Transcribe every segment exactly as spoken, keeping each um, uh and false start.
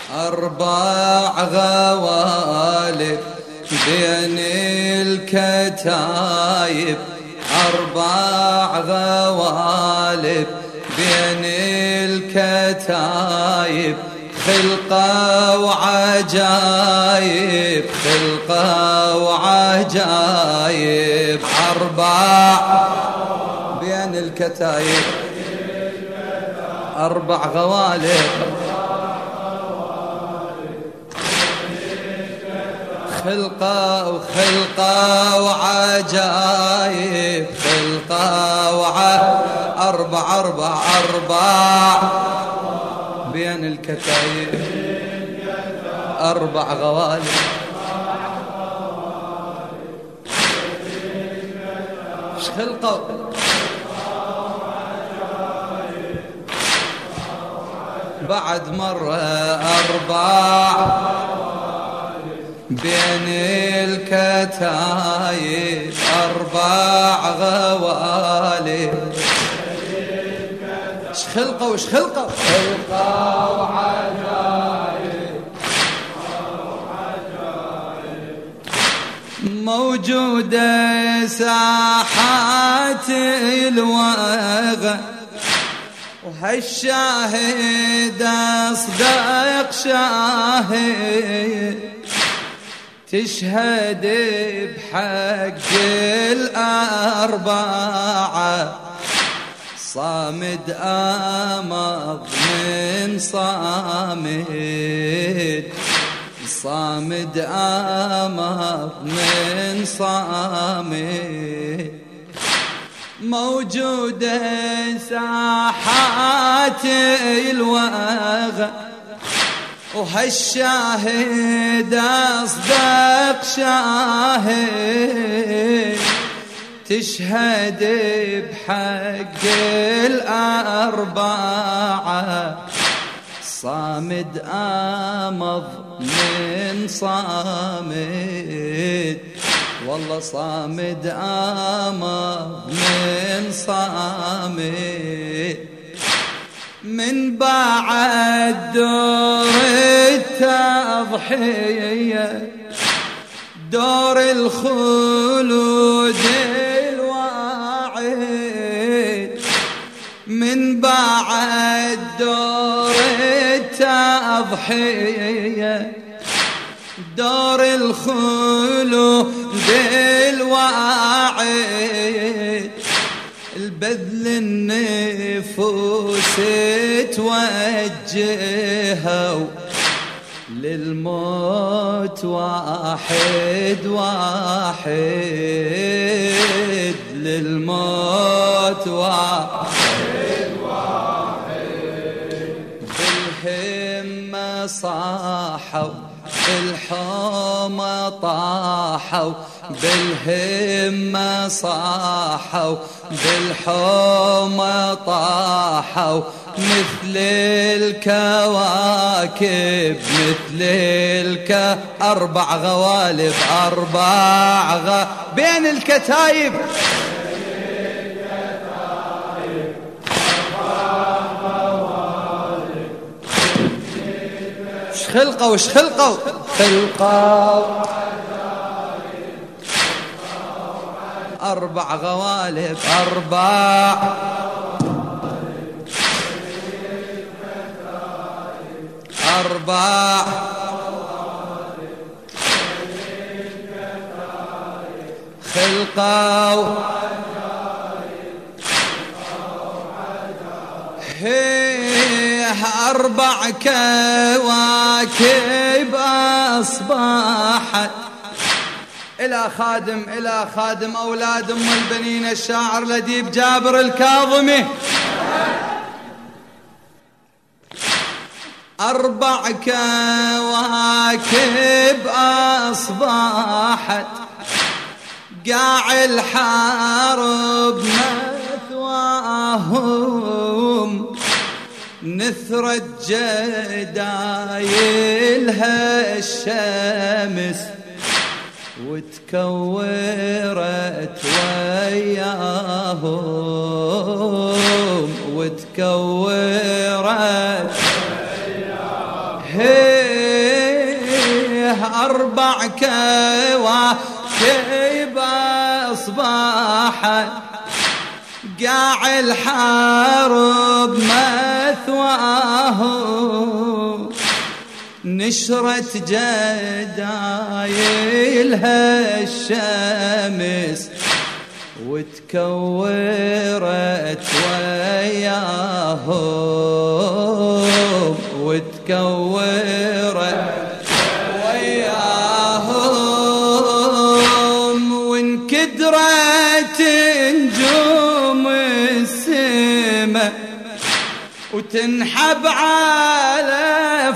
أربع غوالب بين الكتايب، أربع غوالب بين الكتايب، خلقة وعجايب، خلقة وعجايب. أربع بين الكتايب، أربع غوالب، خلقة وخلقة وعجايب، خلقة وعجايب. أربع أربع أربع بين الكتايب، أربع غوالب، ايش خلقة بعد مرة. أربع بين الكتايب، أربع غوالب، ايش خلقة وش خلقة، خلقة وعجايب، موجودة ساحات الوغى، وهالشاهد أصدق شاهد، تشهد بحق الأربعة، صامد أمض من صامد، صامد أمض من صامد، موجودة ساحات الوغى، وهالشاهد أصدق شاهد، تشهد بحق الأربعة، صامد أمض من صامد، والله صامد أمض من صامد. من بعد دور التضحية، دور الخلود الواعد، من بعد دور التضحية، دور الخلود الواعد، البذل النفوس توجهوا للموت واحد واحد، للموت واحد واحد، بالهمة صاحوا بالحومة طاحوا، بالهمة صاحوا بالحومة طاحوا، مثل الكواكب مثل الك. أربع غوالب، أربع غ بين الكتايب، وش خلقوا وش خلقوا، خلقوا أربع غوالب، أربع أربع خلقوا، هيه أربع كواكب أصبحت. إلى خادم إلى خادم أولاد أم البنين الشاعر لديب جابر الكاظمي، أربع كواكب أصبحت، قاع الحارب مثواهم، نثرت جدايلها الشمس، وتكورت وياهم، وتكورت وياهم. أربع كواكب أصباحت قاع الحرب مثواهم نشرت جدايلها الشمس وتكورت وياهم وتكورت وياهم وانكدرت نجوم السما وتنحب على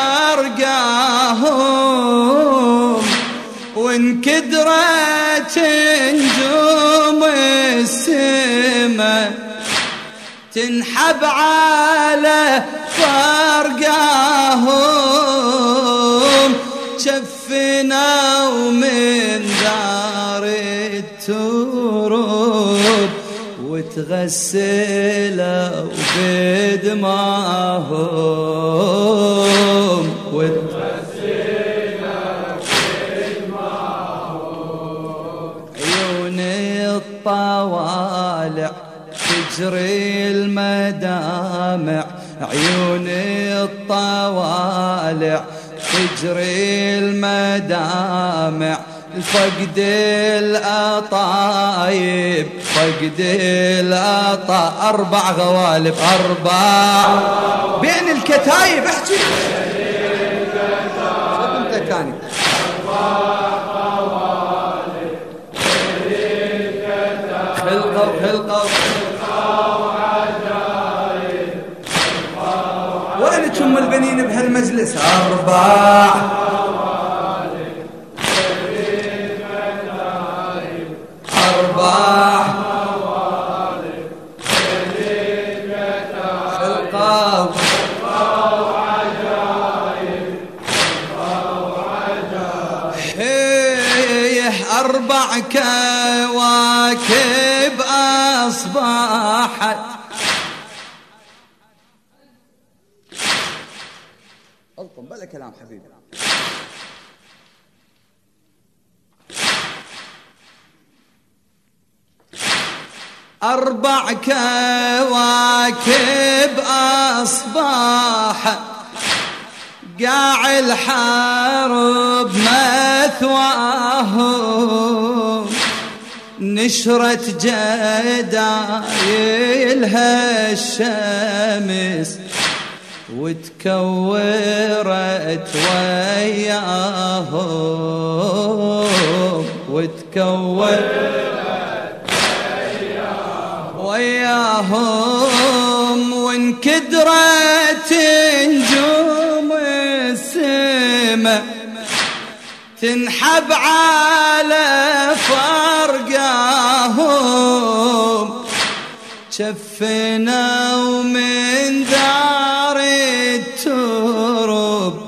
فرقاهم وانكدرت نجوم السما تنحب على فرقاهم شفنا ومن دار التراب وتغسلوا بدماهم وتغسلوا بدماهم عيون الطوالع تجري المدامع عيون الطوالع تجري المدامع فقد الأطايب فقد الأطا أربع غوالب أربع بين الكتايب احكي انت كاني خلقوا خلقوا وين تم البنين بهالمجلس أربع أربع خلقوا هيه أربع كواكب أصبحت ألطم بلا كلام حبيبي أربع كواكب أصباحت قاع الحرب مثواهم نشرت جدايلها الشمس وتكورت وياهم وتكورت وياهم وانكدرت نجوم السما تنحب على فرقاهم شفنا ومن دار التراب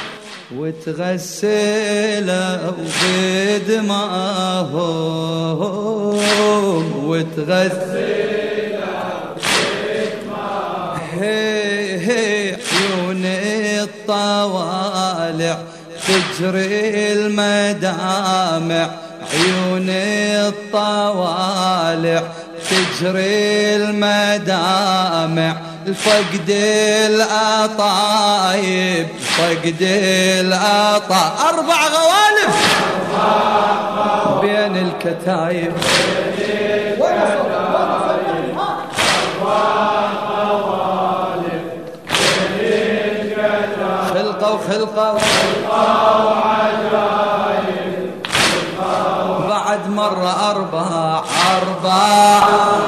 وتغسلوا بدماهم وتغسلوا بدماهم هي هي عيون الطوالع تجري المدامع عيون الطوالع تجري المدامع فقد الأطايب فقد الأطا أربع غوالب بين الكتايب خلقوا خلقوا بعد مرة أربع أربع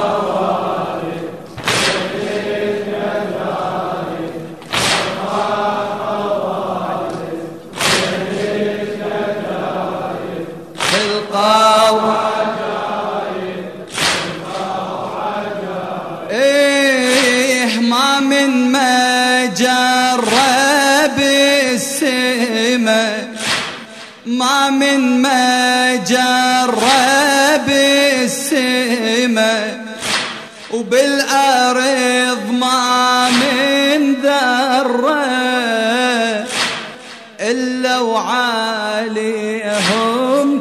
إيه ما من ما جرب السما ما من ما جرب السما وبالأرض ما من ذرة إلا وعاليهم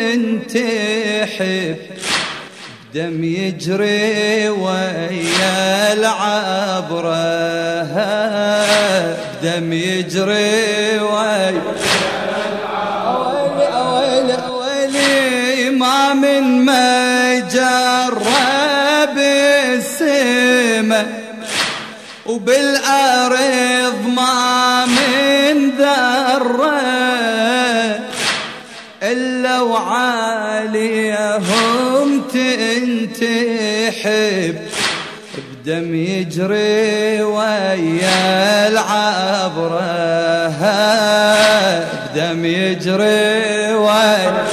تنتحب دم يجري ويا العبرة دم يجري ويا أويلي أويلي أويلي ما من مجرب السما وبالأرض ما من ذرة إلا وعاليهم تنتحب بدم يجري ويا العبرة بدم يجري ويا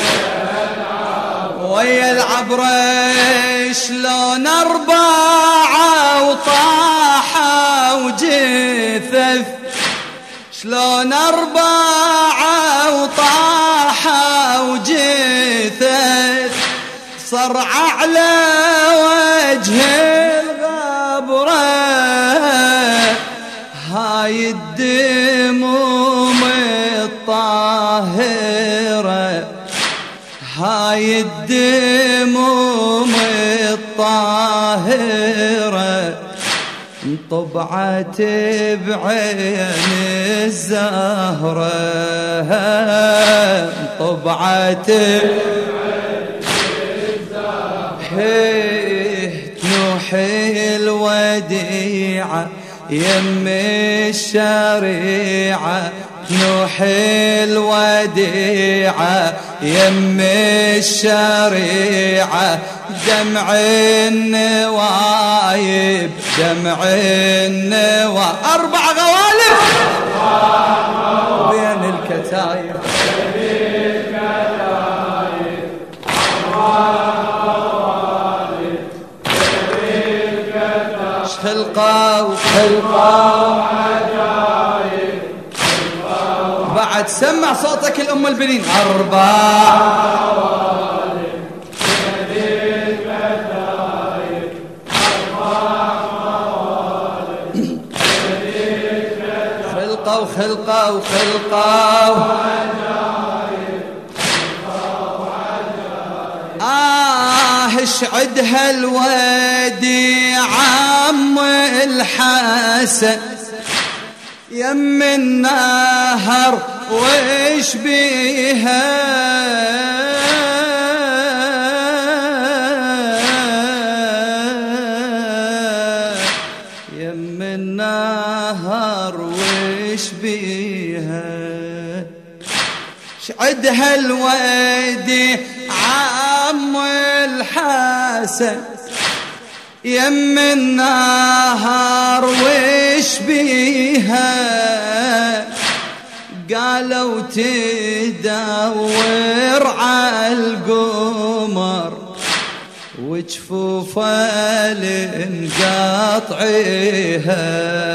ويا العبرة شلون أربعة وطاحة وجثث شلون أربعة وطاحة وجثث صرع على وجه الغبرة هاي الدموم الطاهرة هاي الدموم الطاهرة طبعت بعين الزهرة طبعت بعين الزهرة تنوحي الوديعة يم الشريعة تنوحي الوديعة يم الشريعة دمع النوايب دمع النوايب أربع غوالب بين الكتايب خلقوا خلقوا عجايب بعد سمع صوتك الأم البنين أربع خلقوا خلقوا خلقوا آه اشعد هالودي عم الحسن يم النهر وش بيها يم النهر وش بيها شعد هالودي عم الحسن يم النهر وش بيها قالوا تدور عالقمر وجفوف لنقاطعيها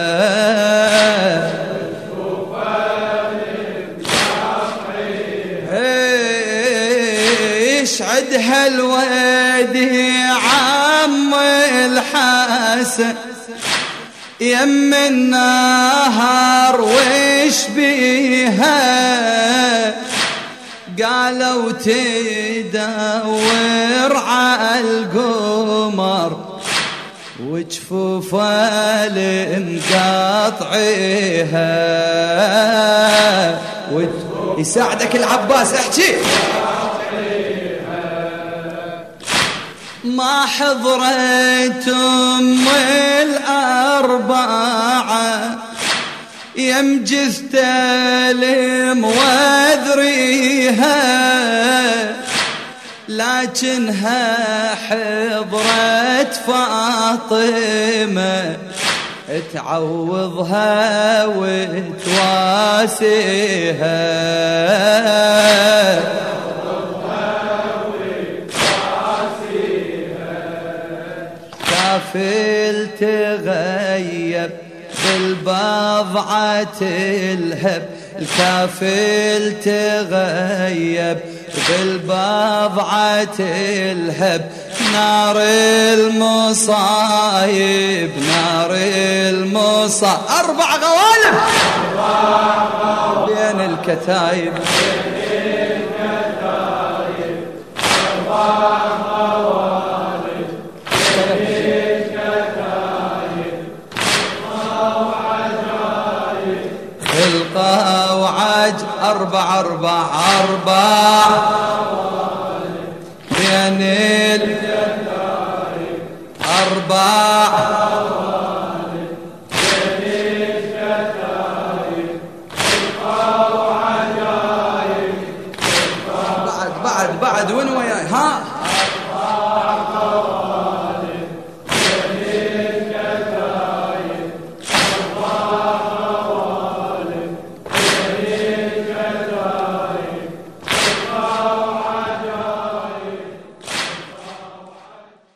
اشعد هالودي عم الحسن يم النهر وش بيها قالوا تدور عالقمر وجفوف لنقاطعيها يساعدك العباس احكي ما حضرت أم الأربعة يم جستلم وذريها لكنها حضرت فاطمة تعوضها وتواسيها كافل تغيب بالبضعة الهب الكافل تغيب بالبضعة الهب نار المصايب نار المصايب أربع غوالب بين الكتايب خلقه وعج أربع أربع أربع